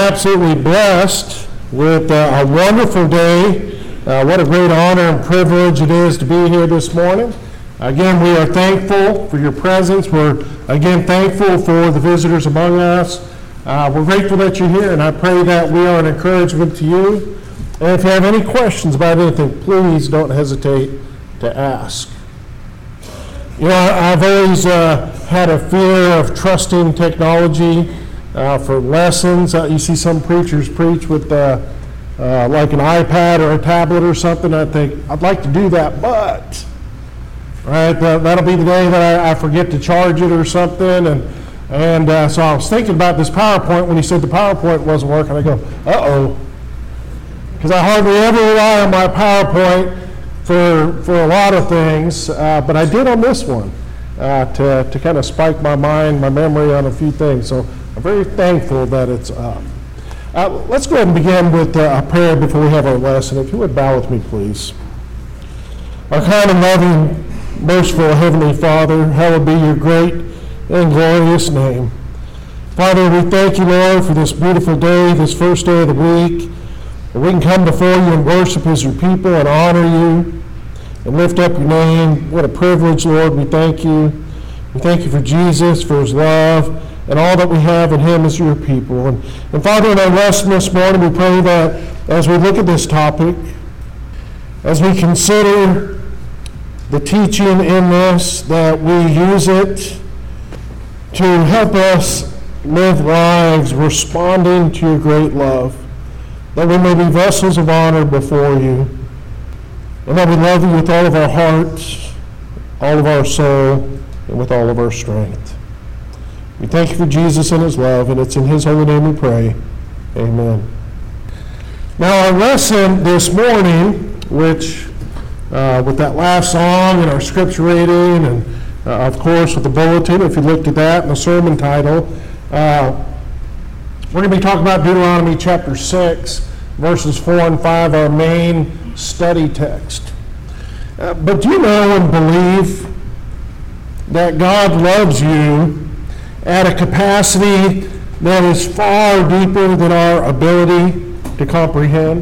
absolutely blessed with a wonderful day. What a great honor and privilege it is to be here this morning. Again, we are thankful for your presence. We're, again, thankful for the visitors among us. We're grateful that you're here, and I pray that we are an encouragement to you. And if you have any questions about anything, please don't hesitate to ask. You know, I've always had a fear of trusting technology for lessons. You see some preachers preach with like an iPad or a tablet or something. I think, I'd like to do that, but, right, that'll be the day that I forget to charge it or something. And so I was thinking about this PowerPoint when he said the PowerPoint wasn't working. I go, uh-oh. Because I hardly ever rely on my PowerPoint for a lot of things, but I did on this one to kind of spike my mind, my memory on a few things. So I'm very thankful that it's up. Let's go ahead and begin with a prayer before we have our lesson. If you would bow with me, please. Our kind and loving, merciful Heavenly Father, hallowed be your great and glorious name. Father, we thank you, Lord, for this beautiful day, this first day of the week. That we can come before you and worship as your people and honor you and lift up your name. What a privilege, Lord. We thank you. We thank you for Jesus, for his love, and all that we have in him as your people. And Father, in our lesson this morning, we pray that as we look at this topic, as we consider the teaching in this, that we use it to help us live lives responding to your great love. That we may be vessels of honor before you, and that we love you with all of our hearts, all of our soul, and with all of our strength. We thank you for Jesus and his love, and it's in his holy name we pray. Amen. Now our lesson this morning, which with that last song and our scripture reading, and of course with the bulletin, if you looked at that, and the sermon title, we're going to be talking about Deuteronomy chapter 6, verses 4 and 5, our main study text. But do you know and believe that God loves you at a capacity that is far deeper than our ability to comprehend?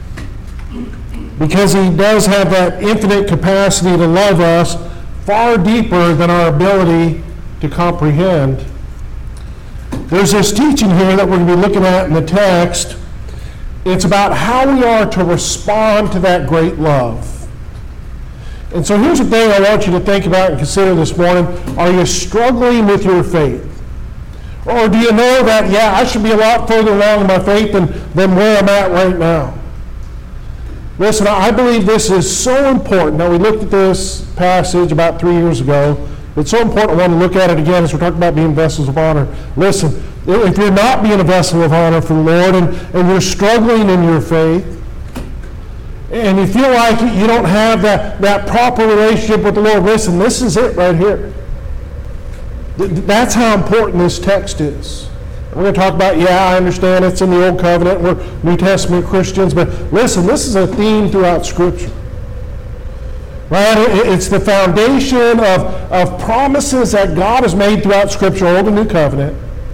Because he does have that infinite capacity to love us far deeper than our ability to comprehend. There's this teaching here that we're going to be looking at in the text. It's about how we are to respond to that great love. And so here's the thing I want you to think about and consider this morning. Are you struggling with your faith? Or do you know that, yeah, I should be a lot further along in my faith than where I'm at right now? Listen, I believe this is so important. Now, we looked at this passage about 3 years ago. It's so important. I want to look at it again as we're talking about being vessels of honor. Listen, if you're not being a vessel of honor for the Lord and you're struggling in your faith, and you feel like you don't have that proper relationship with the Lord, listen, this is it right here. That's how important this text is. We're going to talk about, I understand it's in the Old Covenant, we're New Testament Christians, but listen, this is a theme throughout Scripture. Right? It's the foundation of promises that God has made throughout Scripture, Old and New Covenant,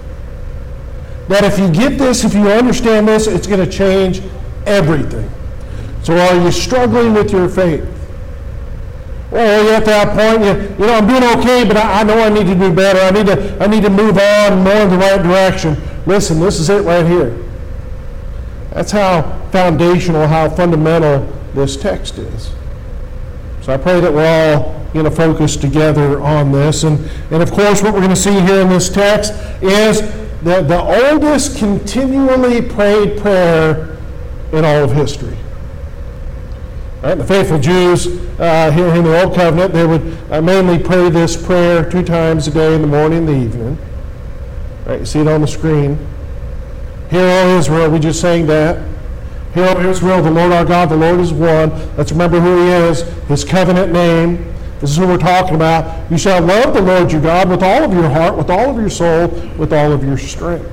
that if you get this, if you understand this, it's going to change everything. So are you struggling with your faith? Or are you at that point, you know, I'm doing okay, but I know I need to do better. I need to move on more in the right direction. Listen, this is it right here. That's how foundational, how fundamental this text is. So I pray that we're all going to focus together on this. And of course, what we're going to see here in this text is the oldest continually prayed prayer in all of history. Right? The faithful Jews here in the Old Covenant, they would mainly pray this prayer 2 times a day, in the morning and the evening. Right? You see it on the screen. Hear, O Israel, we just sang that. Hear, O Israel, the Lord our God, the Lord is one. Let's remember who he is, his covenant name. This is what we're talking about. You shall love the Lord your God with all of your heart, with all of your soul, with all of your strength.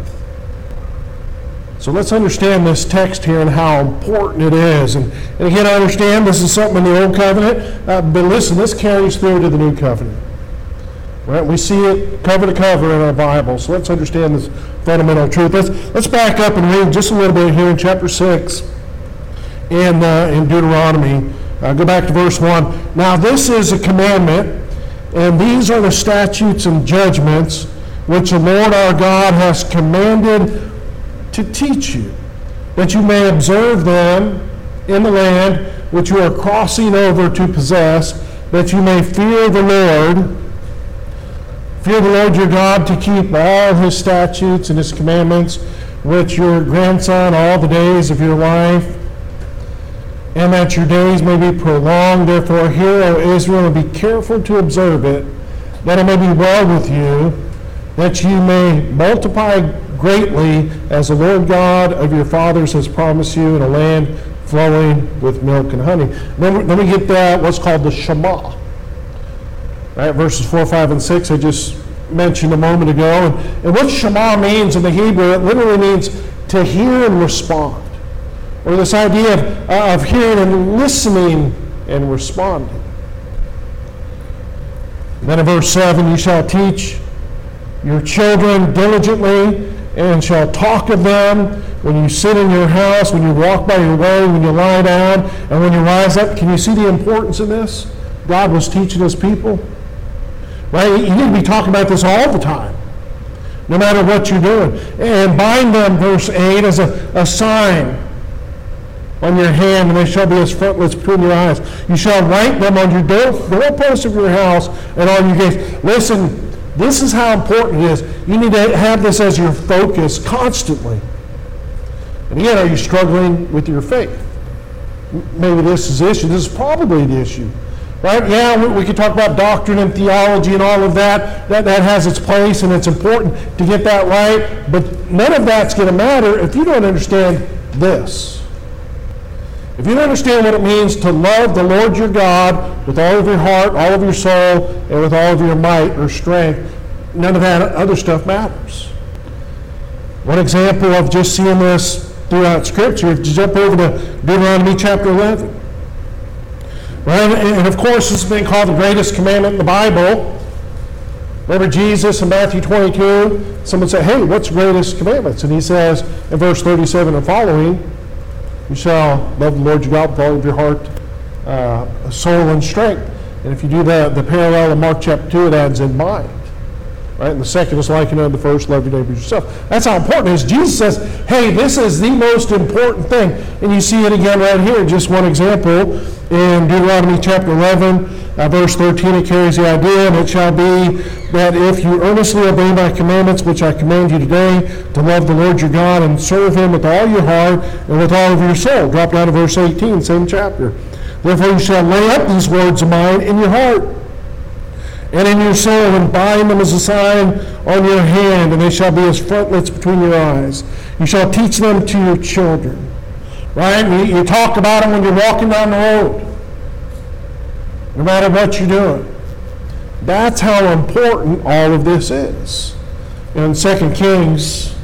So let's understand this text here and how important it is. And again, I understand this is something in the Old Covenant, but listen, this carries through to the New Covenant. Right? We see it cover to cover in our Bible. So let's understand this fundamental truth. Let's back up and read just a little bit here in chapter 6 in Deuteronomy. Go back to verse 1. Now this is a commandment, and these are the statutes and judgments which the Lord our God has commanded to teach you, that you may observe them in the land which you are crossing over to possess, that you may fear the Lord your God, to keep all his statutes and his commandments, which your grandson all the days of your life, and that your days may be prolonged. Therefore hear, O Israel, and be careful to observe it, that it may be well with you, that you may multiply greatly, as the Lord God of your fathers has promised you, in a land flowing with milk and honey. Then we get that, what's called the Shema. Right, verses 4, 5, and 6 I just mentioned a moment ago. And what Shema means in the Hebrew, it literally means to hear and respond. Or this idea of hearing and listening and responding. And then in verse 7, you shall teach your children diligently, and shall talk of them when you sit in your house, when you walk by your way, when you lie down, and when you rise up. Can you see the importance of this? God was teaching his people. Right? You need to be talking about this all the time, no matter what you're doing. And bind them, verse 8, as a sign on your hand, and they shall be as frontlets between your eyes. You shall write them on your doorposts of your house and on your gates. Listen, this is how important it is. You need to have this as your focus constantly. And again, are you struggling with your faith? Maybe this is the issue. This is probably the issue. Right? Yeah, we could talk about doctrine and theology and all of that. That has its place, and it's important to get that right. But none of that's going to matter if you don't understand this. If you don't understand what it means to love the Lord your God with all of your heart, all of your soul, and with all of your might or strength, none of that other stuff matters. One example of just seeing this throughout Scripture, if you jump over to Deuteronomy chapter 11. Right? And of course, this has been called the greatest commandment in the Bible. Remember Jesus in Matthew 22? Someone said, hey, what's the greatest commandments? And he says in verse 37 and following, you shall love the Lord your God with all of your heart, soul, and strength. And if you do the parallel in Mark chapter 2, it adds in mind. Right? And the second is like unto the first, love your neighbor as yourself. That's how important it is. Jesus says, hey, this is the most important thing. And you see it again right here. Just one example in Deuteronomy chapter 11, verse 13, it carries the idea, and it shall be that if you earnestly obey my commandments, which I command you today, to love the Lord your God and serve him with all your heart and with all of your soul. Drop down to verse 18, same chapter. Therefore you shall lay up these words of mine in your heart and in your soul, and bind them as a sign on your hand, and they shall be as frontlets between your eyes. You shall teach them to your children. Right? You talk about them when you're walking down the road, no matter what you're doing. That's how important all of this is. In 2 Kings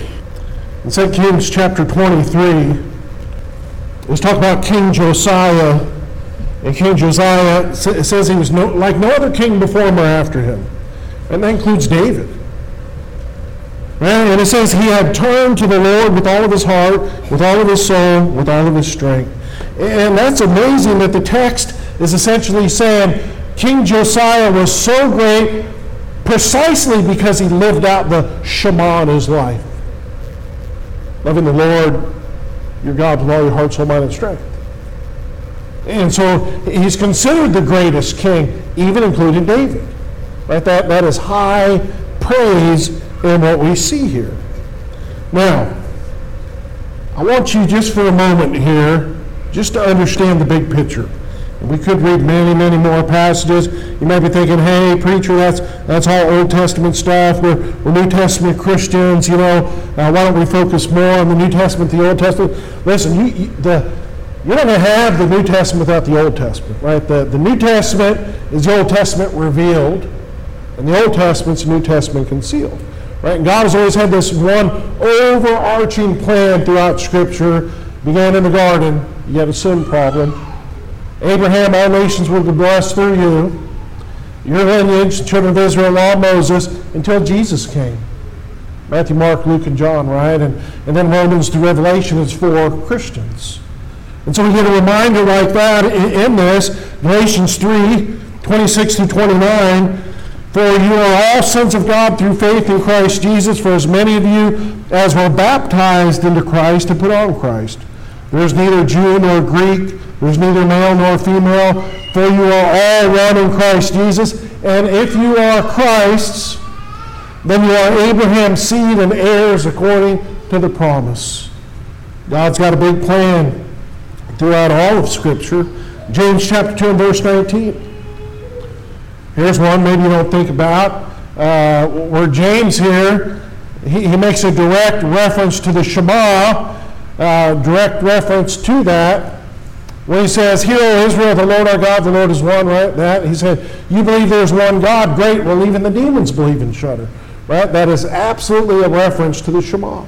chapter 23, let's talk about King Josiah. And King Josiah, it says he was like no other king before him or after him. And that includes David. Right? And it says he had turned to the Lord with all of his heart, with all of his soul, with all of his strength. And that's amazing that the text is essentially saying King Josiah was so great precisely because he lived out the Shema in his life. Loving the Lord, your God, with all your heart, soul, mind, and strength. And so he's considered the greatest king, even including David. Right? That is high praise in what we see here. Now, I want you just for a moment here, just to understand the big picture. And we could read many, many more passages. You might be thinking, hey, preacher, that's all Old Testament stuff. We're New Testament Christians, why don't we focus more on the New Testament, the Old Testament? Listen, you're not going to have the New Testament without the Old Testament, right? The New Testament is the Old Testament revealed, and the Old Testament's the New Testament concealed, right? And God has always had this one overarching plan throughout Scripture. Began in the garden. You had a sin problem. Abraham, all nations will be blessed through you. Your lineage, the children of Israel, law of Moses, until Jesus came. Matthew, Mark, Luke, and John, right? And then Romans to Revelation is for Christians. And so we get a reminder like that in this, Galatians 3, 26 through 29, for you are all sons of God through faith in Christ Jesus, for as many of you as were baptized into Christ have put on Christ. There is neither Jew nor Greek, there is neither male nor female, for you are all one in Christ Jesus. And if you are Christ's, then you are Abraham's seed and heirs according to the promise. God's got a big plan throughout all of Scripture. James chapter 2 and verse 19. Here's one maybe you don't think about, where James here, he makes a direct reference to the Shema, direct reference to that, when he says, "Hear, O Israel, the Lord our God, the Lord is one," right? That he said, "You believe there's one God, great, well even the demons believe and shudder." Right? That is absolutely a reference to the Shema.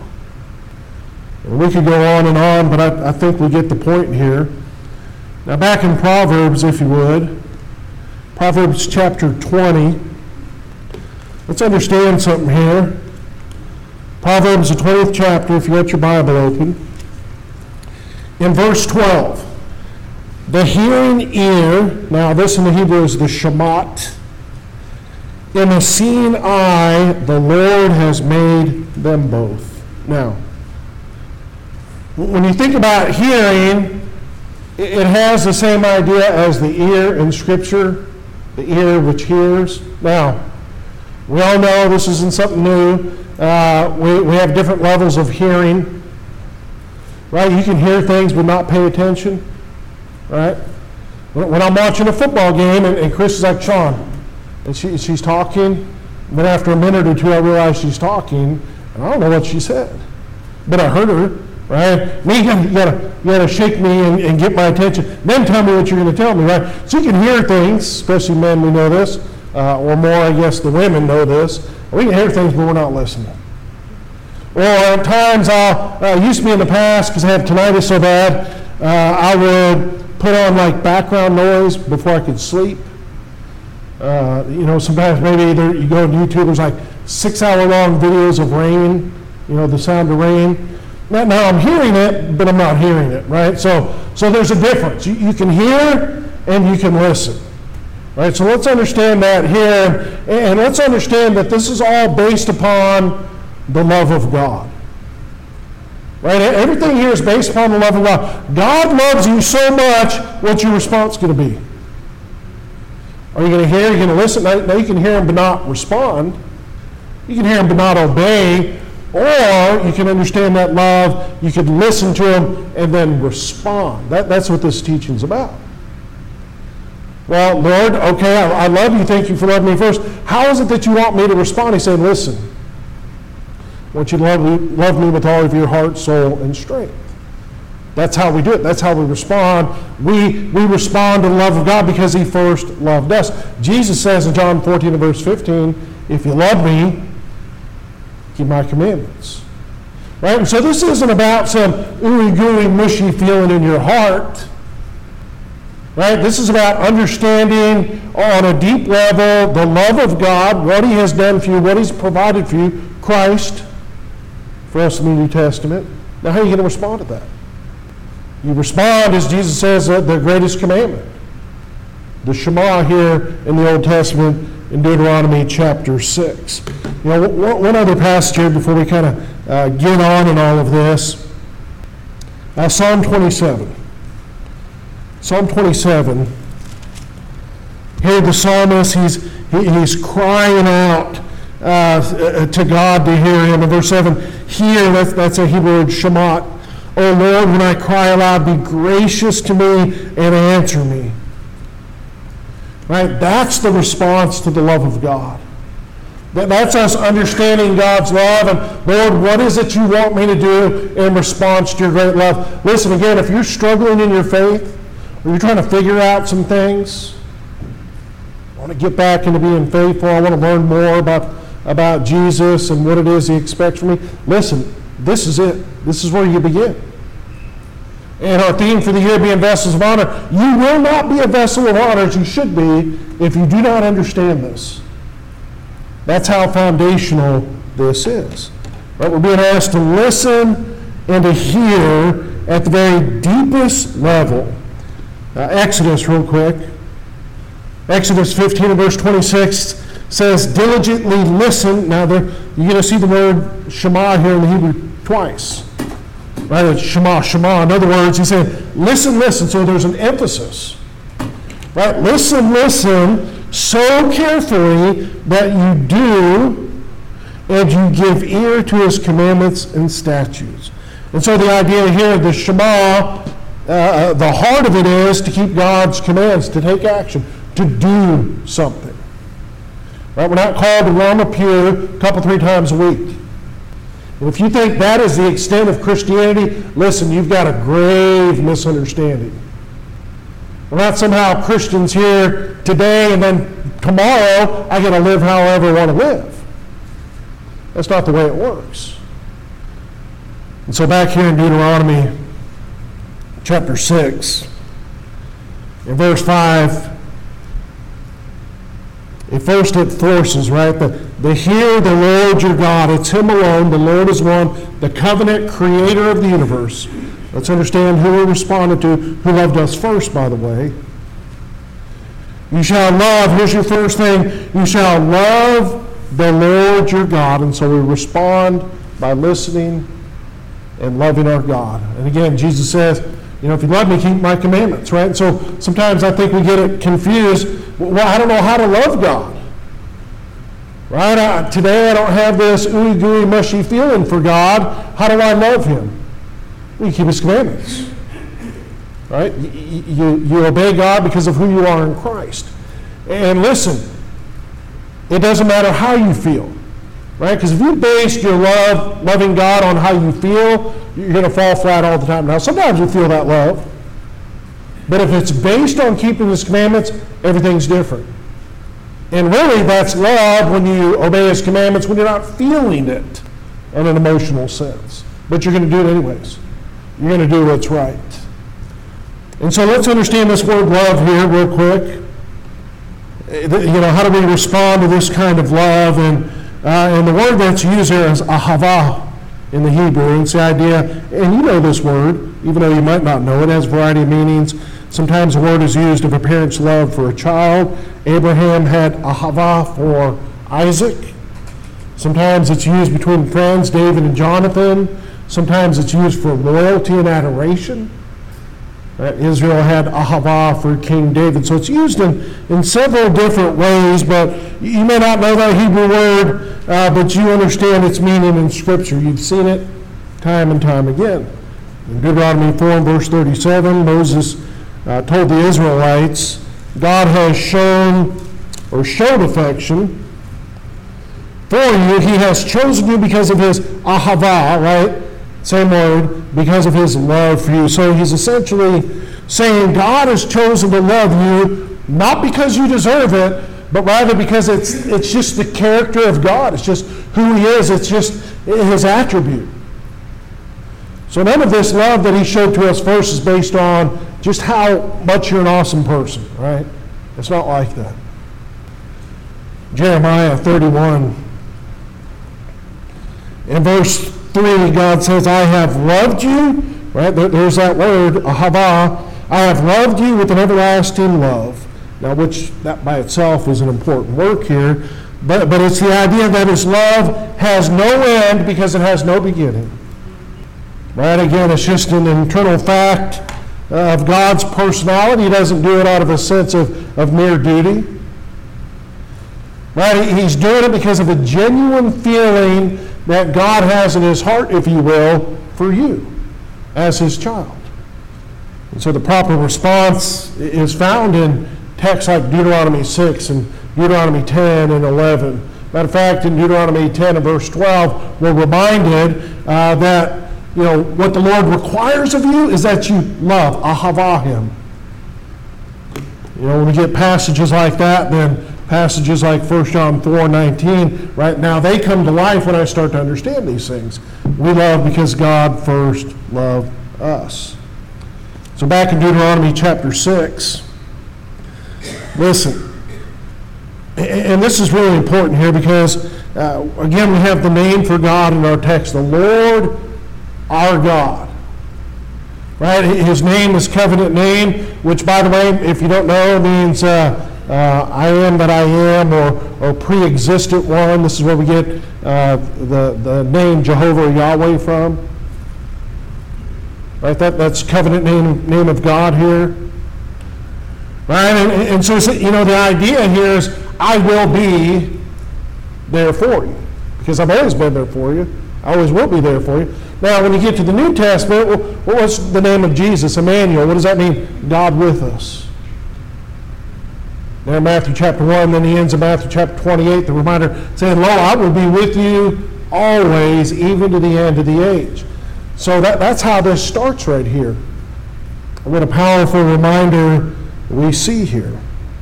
And we could go on, but I think we get the point here. Now back in Proverbs, if you would, Proverbs chapter 20. Let's understand something here. Proverbs, the 20th chapter, if you got your Bible open. In verse 12, the hearing ear, now this in the Hebrew is the shamat, in the seeing eye, the Lord has made them both. Now, when you think about hearing, it has the same idea as the ear in Scripture, the ear which hears. Now, we all know this isn't something new. We have different levels of hearing, right? You can hear things but not pay attention, right? When I'm watching a football game and Chris is like, "Sean," and she's talking, but after a minute or two I realize she's talking, and I don't know what she said, but I heard her, right? Me, you gotta shake me and get my attention, then tell me what you're going to tell me, right? So you can hear things, especially men, we know this, or more, I guess the women know this. We can hear things, but we're not listening. Or at times, used to be in the past, because I have tinnitus so bad, I would put on like background noise before I could sleep. Sometimes maybe you go on YouTube, there's like 6-hour-long videos of rain, the sound of rain. Now I'm hearing it, but I'm not hearing it, right? So there's a difference. You can hear and you can listen, right? So let's understand that here, and let's understand that this is all based upon the love of God, right? Everything here is based upon the love of God. God loves you so much, what's your response going to be? Are you going to hear? Are you going to listen? Now you can hear him but not respond. You can hear him but not obey. Or you can understand that love. You could listen to him and then respond. That's what this teaching's about. Well, Lord, okay, I love you. Thank you for loving me first. How is it that you want me to respond? He said, listen, I want you to love me with all of your heart, soul, and strength. That's how we do it. That's how we respond. We respond to the love of God because he first loved us. Jesus says in John 14 and verse 15, if you love me, keep my commandments. Right? And so this isn't about some ooey gooey mushy feeling in your heart. Right? This is about understanding on a deep level the love of God, what he has done for you, what he's provided for you, Christ, for us in the New Testament. Now how are you going to respond to that? You respond, as Jesus says, the greatest commandment. The Shema here in the Old Testament in Deuteronomy chapter 6. One other passage here before we kind of get on in all of this. Psalm 27. Psalm 27. Here the psalmist, he's crying out to God to hear him. In verse 7, hear, that's a Hebrew word, shamat. O Lord, when I cry aloud, be gracious to me and answer me. Right? That's the response to the love of God. That's us understanding God's love. And Lord, what is it you want me to do in response to your great love? Listen, again, if you're struggling in your faith, or you're trying to figure out some things, I want to get back into being faithful, I want to learn more about Jesus and what it is he expects from me. Listen, this is it. This is where you begin. And our theme for the year being vessels of honor. You will not be a vessel of honor as you should be if you do not understand this. That's how foundational this is. Right? We're being asked to listen and to hear at the very deepest level. Exodus, real quick. Exodus 15 and verse 26 says, diligently listen. Now, you're going to see the word Shema here in the Hebrew twice. Right? It's Shema, Shema. In other words, he said, listen, listen. So there's an emphasis. Right? Listen, listen so carefully that you do and you give ear to his commandments and statutes. And so the idea here, the Shema, the heart of it is to keep God's commands, to take action, to do something. Right? We're not called to roam up here a couple, 3 times a week. And if you think that is the extent of Christianity, listen, you've got a grave misunderstanding. We're not somehow Christians here today and then tomorrow I get to live however I want to live. That's not the way it works. And so back here in Deuteronomy chapter 6, in verse 5, first it forces, right? The hear the Lord your God. It's him alone. The Lord is one, the covenant creator of the universe. Let's understand who we responded to, who loved us first, by the way. You shall love, here's your first thing, you shall love the Lord your God. And so we respond by listening and loving our God. And again, Jesus says, if you love me, keep my commandments, right? And so sometimes I think we get it confused. Well, I don't know how to love God. Right? Today I don't have this ooey gooey mushy feeling for God. How do I love him? Well, you keep his commandments. Right? You obey God because of who you are in Christ. And listen, it doesn't matter how you feel. Right? Because if you base your loving God on how you feel, you're going to fall flat all the time. Now, sometimes we feel that love. But if it's based on keeping his commandments, everything's different. And really, that's love when you obey his commandments, when you're not feeling it in an emotional sense. But you're going to do it anyways. You're going to do what's right. And so let's understand this word love here real quick. How do we respond to this kind of love? And the word that's used here is ahava in the Hebrew. It's the idea, and you know this word, even though you might not know it, has a variety of meanings. Sometimes the word is used of a parent's love for a child. Abraham had ahava for Isaac. Sometimes it's used between friends, David and Jonathan. Sometimes it's used for loyalty and adoration. Israel had ahava for King David. So it's used in several different ways, but you may not know that Hebrew word, but you understand its meaning in Scripture. You've seen it time and time again. In Deuteronomy 4 and verse 37, Moses told the Israelites, God has shown or showed affection for you. He has chosen you because of his ahava, right? Same word, because of his love for you. So he's essentially saying God has chosen to love you, not because you deserve it, but rather because it's just the character of God. It's just who he is. It's just his attribute. So none of this love that he showed to us first is based on just how much you're an awesome person, right? It's not like that. Jeremiah 31, in verse 3, God says, I have loved you, right? There's that word, ahava. I have loved you with an everlasting love. Now, which that by itself is an important work here, but it's the idea that his love has no end because it has no beginning. Right? Again, it's just an internal fact of God's personality. He doesn't do it out of a sense of mere duty. Right? He's doing it because of a genuine feeling that God has in his heart, if you will, for you as his child. And so the proper response is found in texts like Deuteronomy 6 and Deuteronomy 10 and 11. Matter of fact, in Deuteronomy 10 and verse 12, we're reminded that what the Lord requires of you is that you love, ahava him. When we get passages like that, then passages like 1 John 4:19, right now they come to life when I start to understand these things. We love because God first loved us. So back in Deuteronomy chapter 6, listen, and this is really important here because Again, we have the name for God in our text, the Lord our God. Right? His name is covenant name, which, by the way, if you don't know, means I am that I am, or pre-existent one. This is where we get the name Jehovah or Yahweh from. Right? That's covenant name of God here. Right? And so, the idea here is I will be there for you, because I've always been there for you. I always will be there for you. Now, when you get to the New Testament, what was the name of Jesus? Emmanuel. What does that mean? God with us. There in Matthew chapter 1, then he ends in Matthew chapter 28, the reminder saying, Lo, I will be with you always, even to the end of the age. So that's how this starts right here. What a powerful reminder we see here.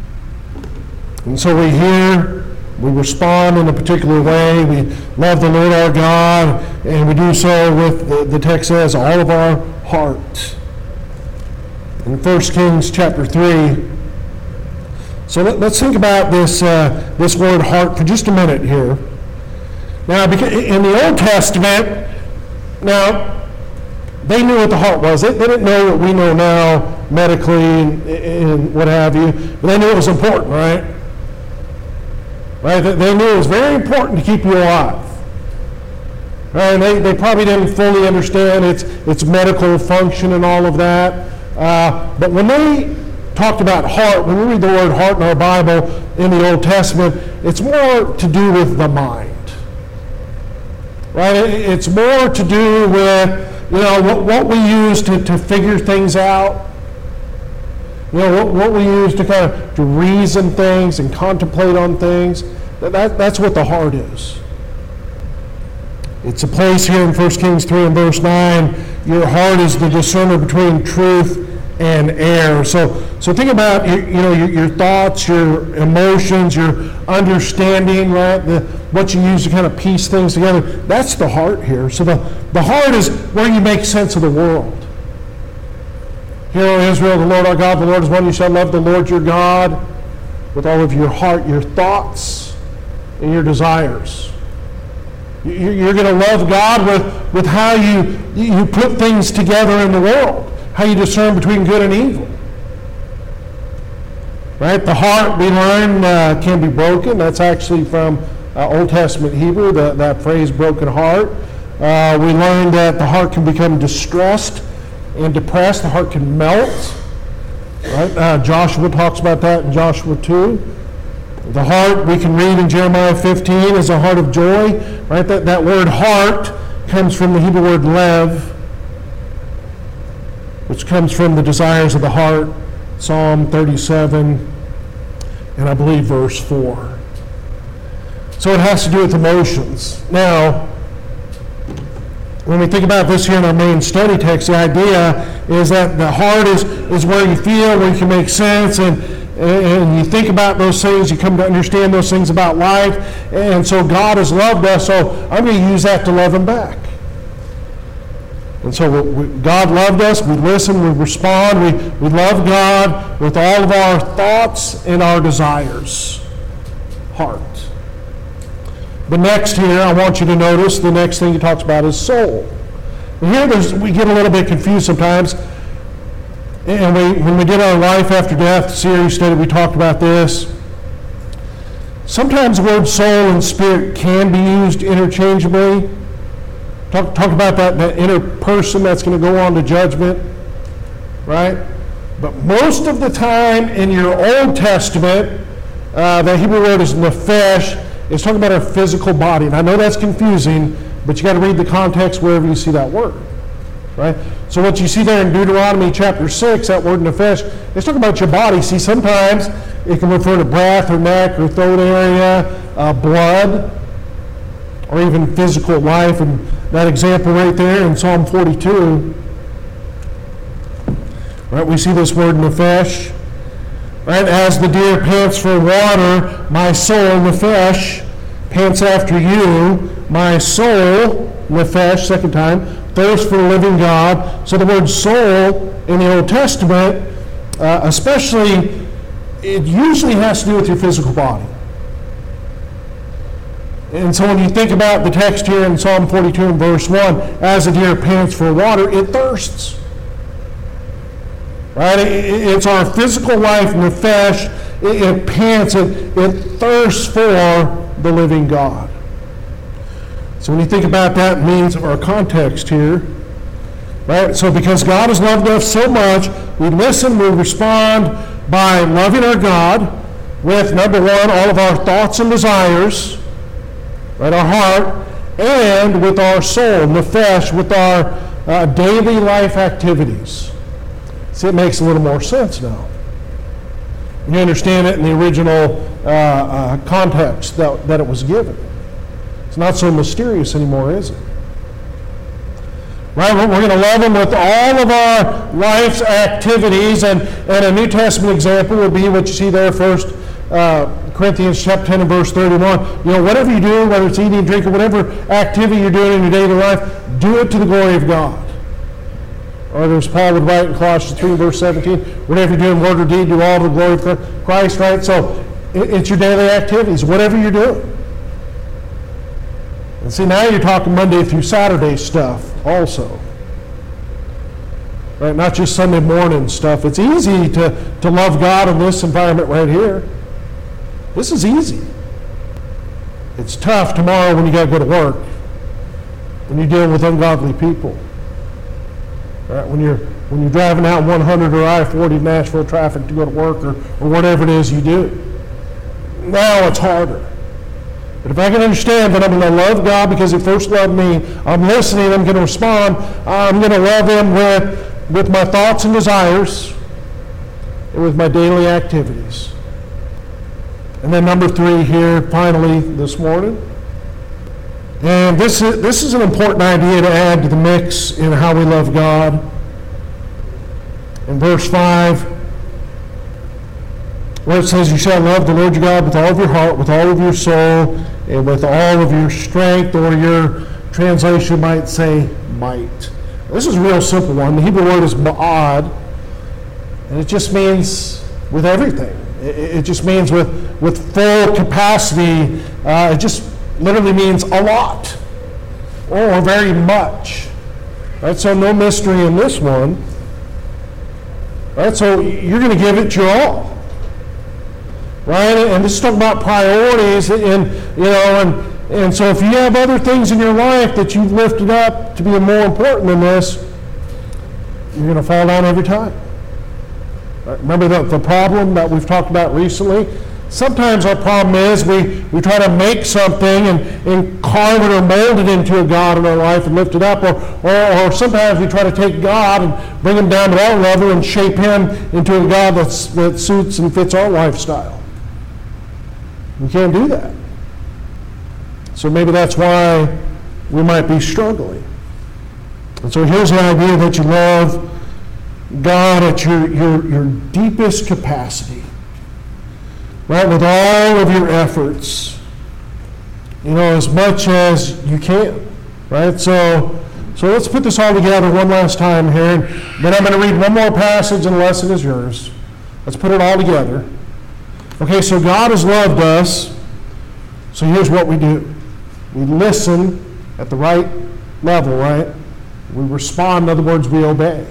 And so we hear, we respond in a particular way. We love the Lord our God, and we do so with, the text says, all of our heart. In 1 Kings chapter 3, so let's think about this word heart for just a minute here. Now, because in the Old Testament, now, they knew what the heart was. They didn't know what we know now medically and what have you, but they knew it was important, right? Right? They knew it was very important to keep you alive. Right? And they probably didn't fully understand its medical function and all of that. But when they talked about heart, when we read the word heart in our Bible in the Old Testament, it's more to do with the mind. Right? It's more to do with, what we use to figure things out. What we use to kind of to reason things and contemplate on things. That's what the heart is. It's a place here in 1 Kings 3 and verse 9. Your heart is the discerner between truth and error. So think about your thoughts, your emotions, your understanding, right? What you use to kind of piece things together. That's the heart here. So the heart is where you make sense of the world. Hear, O Israel, the Lord our God, the Lord is one. You shall love the Lord your God with all of your heart, your thoughts, and your desires. You're going to love God with how you put things together in the world, how you discern between good and evil. Right? The heart, we learn, can be broken. That's actually from Old Testament Hebrew, that phrase, broken heart. We learn that the heart can become distressed and depressed. The heart can melt. Right? Joshua talks about that in Joshua 2. The heart, we can read in Jeremiah 15, is a heart of joy. Right? That word heart comes from the Hebrew word lev, which comes from the desires of the heart. Psalm 37, and I believe verse 4. So it has to do with emotions. Now, when we think about this here in our main study text, the idea is that the heart is where you feel, where you can make sense, and you think about those things, you come to understand those things about life, and so God has loved us, so I'm going to use that to love him back. And so God loved us, we listen, we respond, we love God with all of our thoughts and our desires. Heart. But next here, I want you to notice the next thing he talks about is soul. And here we get a little bit confused sometimes. And when we did our Life After Death series study, we talked about this. Sometimes the word soul and spirit can be used interchangeably. Talk about that inner person that's going to go on to judgment, right? But most of the time in your Old Testament, the Hebrew word is nephesh. It's talking about our physical body. And I know that's confusing, but you got to read the context wherever you see that word, right? So what you see there in Deuteronomy chapter 6, that word nephesh, it's talking about your body. See, sometimes it can refer to breath or neck or throat area, blood, or even physical life. And that example right there in Psalm 42, right, we see this word nephesh. Right, as the deer pants for water, my soul, nephesh, pants after you. My soul, nephesh, second time, thirsts for the living God. So the word soul in the Old Testament, especially, it usually has to do with your physical body. And so when you think about the text here in Psalm 42 and verse 1, as a deer pants for water, it thirsts. Right? It's our physical life, nefesh. It pants, it thirsts for the living God. So when you think about that, it means our context here. Right? So because God has loved us so much, we listen, we respond by loving our God with, number one, all of our thoughts and desires, right, our heart, and with our soul, nefesh, with our daily life activities. See, it makes a little more sense now. You understand it in the original context that it was given. It's not so mysterious anymore, is it? Right? We're going to love Him with all of our life's activities, and a New Testament example would be what you see there, 1 Corinthians chapter 10 and verse 31. Whatever you do, whether it's eating, drinking, whatever activity you're doing in your daily life, do it to the glory of God. Or as Paul would write in Colossians 3 verse 17, whatever you do in word or deed, do all to the glory of Christ, right? So it's your daily activities, whatever you're doing. And see, now you're talking Monday through Saturday stuff also. Right? Not just Sunday morning stuff. It's easy to love God in this environment right here. This is easy. It's tough tomorrow when you got to go to work, when you're dealing with ungodly people. Right? When you're driving out 100 or I-40 Nashville traffic to go to work or whatever it is you do. Now it's harder. But if I can understand that I'm going to love God because He first loved me, I'm listening, I'm going to respond, I'm going to love Him with my thoughts and desires and with my daily activities. And then number 3 here, finally, this morning. And this is an important idea to add to the mix in how we love God. In verse 5, where it says, you shall love the Lord your God with all of your heart, with all of your soul, and with all of your strength, or your translation might say might. This is a real simple one. The Hebrew word is ma'ad, and it just means with everything. It just means with full capacity. It just literally means a lot or very much. Right? So no mystery in this one. Right? So you're going to give it your all. Right? And this is talking about priorities, and so if you have other things in your life that you've lifted up to be more important than this, you're going to fall down every time. Right? Remember the problem that we've talked about recently? Sometimes our problem is we try to make something and carve it or mold it into a God in our life and lift it up, or sometimes we try to take God and bring Him down to our level and shape Him into a God that suits and fits our lifestyle. We can't do that. So maybe that's why we might be struggling. And so here's the idea that you love God at your deepest capacity. Right, with all of your efforts, as much as you can, right? So let's put this all together one last time here, and then I'm going to read one more passage, and the lesson is yours. Let's put it all together. Okay, so God has loved us, so here's what we do. We listen at the right level, right? We respond, in other words, we obey.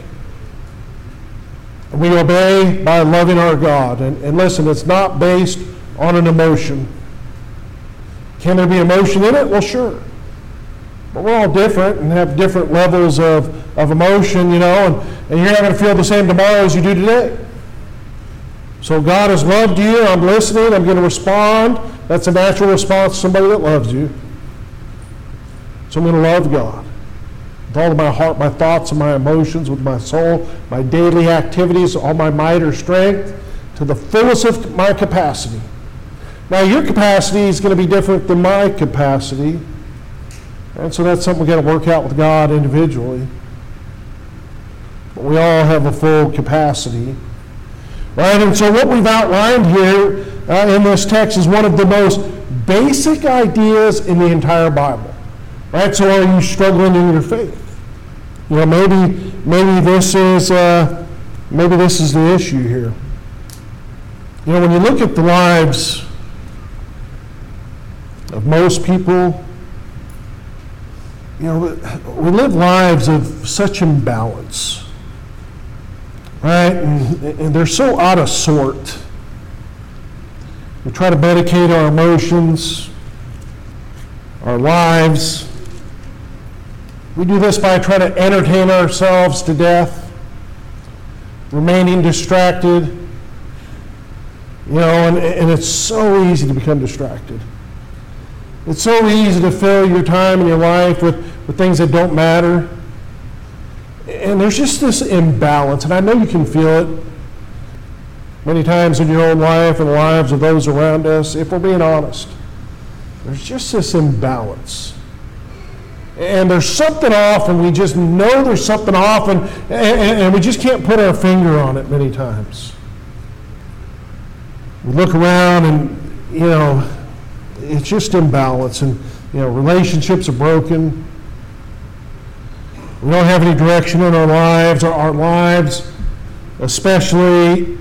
And we obey by loving our God. And listen, it's not based on an emotion. Can there be emotion in it? Well, sure. But we're all different and have different levels of emotion, and you're not going to feel the same tomorrow as you do today. So God has loved you. I'm listening. I'm going to respond. That's a natural response to somebody that loves you. So I'm going to love God with all of my heart, my thoughts, and my emotions, with my soul, my daily activities, all my might or strength, to the fullest of my capacity. Now, your capacity is going to be different than my capacity. And so that's something we've got to work out with God individually. But we all have a full capacity. Right? And so what we've outlined here in this text is one of the most basic ideas in the entire Bible. Right? So are you struggling in your faith? Maybe this is the issue here. When you look at the lives of most people. We live lives of such imbalance, right? And they're so out of sort. We try to medicate our emotions, our lives. We do this by trying to entertain ourselves to death, remaining distracted. And it's so easy to become distracted. It's so easy to fill your time and your life with things that don't matter. And there's just this imbalance, and I know you can feel it many times in your own life and the lives of those around us. If we're being honest, there's just this imbalance. And there's something off, and we just know there's something off, and we just can't put our finger on it many times. We look around and, it's just imbalance, and, relationships are broken. We don't have any direction in our lives. Our lives, especially,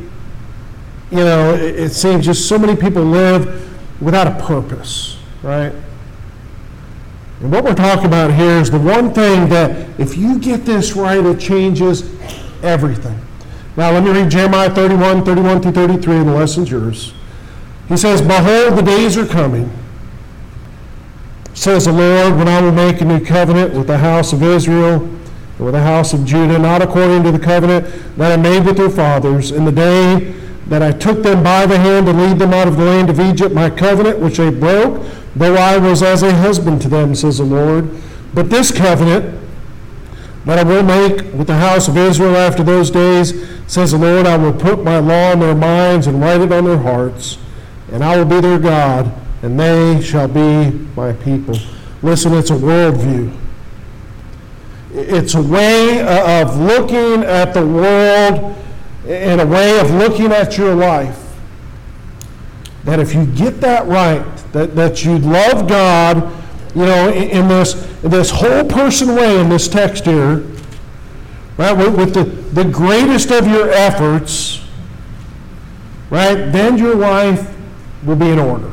it seems just so many people live without a purpose, right? And what we're talking about here is the one thing that if you get this right, it changes everything. Now let me read Jeremiah 31 through 33, and the lesson's yours. He says, "Behold, the days are coming, says the Lord, when I will make a new covenant with the house of Israel and with the house of Judah, not according to the covenant that I made with their fathers in the day that I took them by the hand to lead them out of the land of Egypt, my covenant which they broke, though I was as a husband to them, says the Lord. But this covenant that I will make with the house of Israel after those days, says the Lord, I will put my law in their minds and write it on their hearts, and I will be their God, and they shall be my people." Listen, it's a worldview. It's a way of looking at the world and a way of looking at your life. That if you get that right, that you love God, in this whole person way in this text here, right, with the greatest of your efforts, right, then your life will be in order.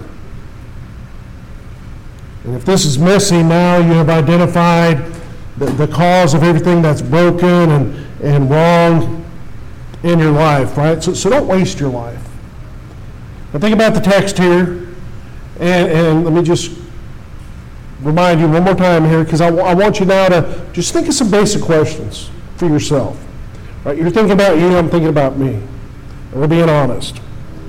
And if this is missing, now you have identified the cause of everything that's broken and wrong in your life, right? So don't waste your life. Now think about the text here, and let me just remind you one more time here, because I want you now to just think of some basic questions for yourself. Right? You're thinking about you, I'm thinking about me. And we're being honest.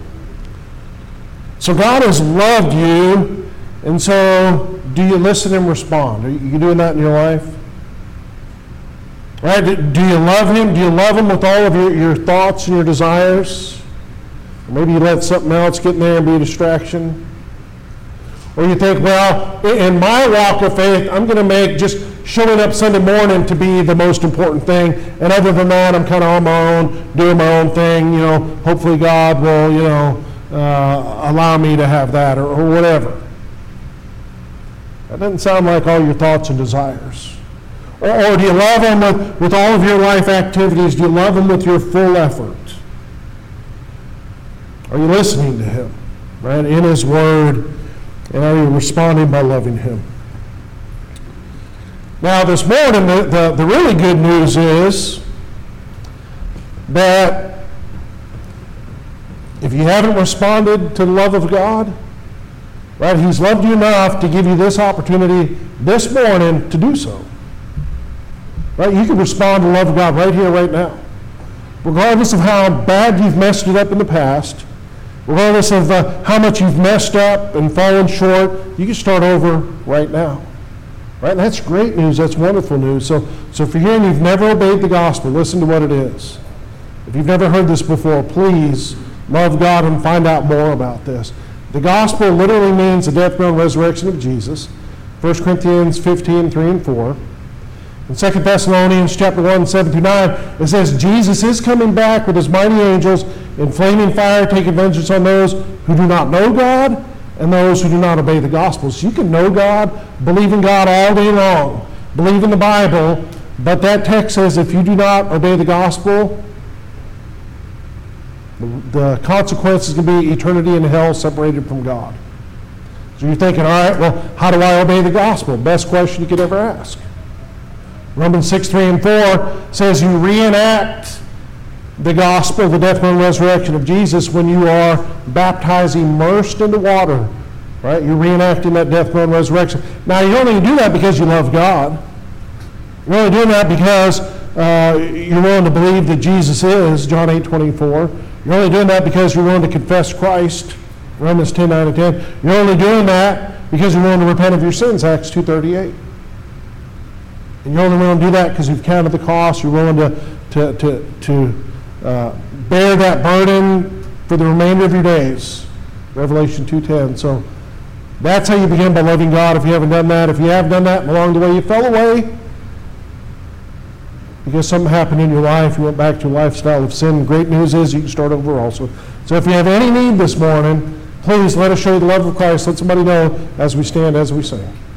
So God has loved you, and so do you listen and respond? Are you doing that in your life? Right? Do you love Him? Do you love Him with all of your thoughts and your desires? Or maybe you let something else get in there and be a distraction. Or you think, well, in my walk of faith, I'm going to make just showing up Sunday morning to be the most important thing. And other than that, I'm kind of on my own, doing my own thing. Hopefully God will, allow me to have that or whatever. That doesn't sound like all your thoughts and desires. Or do you love Him with all of your life activities? Do you love Him with your full effort? Are you listening to Him, right, in His Word? And are you responding by loving Him? Now this morning, the really good news is that if you haven't responded to the love of God, right, He's loved you enough to give you this opportunity this morning to do so. Right? You can respond to the love of God right here, right now. Regardless of how bad you've messed it up in the past, regardless of how much you've messed up and fallen short, you can start over right now. Right? And that's great news. That's wonderful news. So if you're here and you've never obeyed the gospel, listen to what it is. If you've never heard this before, please love God and find out more about this. The gospel literally means the death, burial, and resurrection of Jesus. 1 Corinthians 15, 3 and 4. In 2 Thessalonians chapter 1, 7 through 9, it says, Jesus is coming back with His mighty angels in flaming fire, taking vengeance on those who do not know God and those who do not obey the gospel. So you can know God, believe in God all day long, believe in the Bible, but that text says if you do not obey the gospel, the consequences can be eternity in hell separated from God. So you're thinking, all right, well, how do I obey the gospel? Best question you could ever ask. Romans 6:3-4 says you reenact the gospel, the death, burial, and resurrection of Jesus when you are baptized, immersed into water. Right? You're reenacting that death, burial, and resurrection. Now, you don't only do that because you love God. You're only doing that because you're willing to believe that Jesus is, John 8:24. You're only doing that because you're willing to confess Christ, Romans 10:9-10. You're only doing that because you're willing to repent of your sins, Acts 2:38. And you're only willing to do that because you've counted the cost. You're willing to bear that burden for the remainder of your days, Revelation 2:10. So that's how you begin, by loving God. If you haven't done that, if you have done that, and along the way you fell away because something happened in your life, you went back to a lifestyle of sin, great news is you can start over also. So if you have any need this morning, please let us show you the love of Christ. Let somebody know as we stand, as we sing.